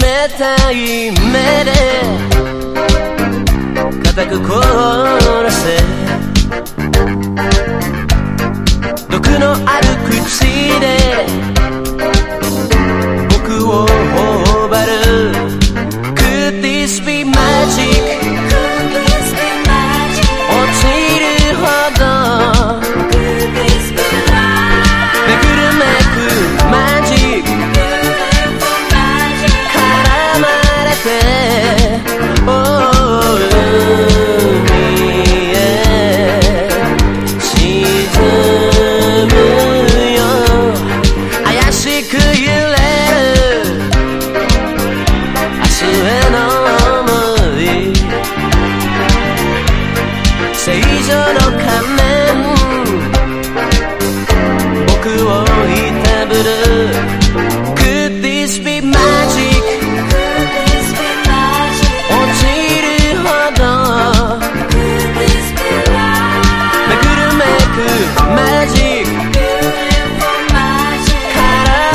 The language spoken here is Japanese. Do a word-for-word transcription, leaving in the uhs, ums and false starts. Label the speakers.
Speaker 1: 冷たい目で固く凍らせ毒のある口で僕を頬張る Could this be magic? 落ちるほどめくるめくマジック絡まれて海へ沈むよ怪しく揺れる明日への想い正常の仮面僕を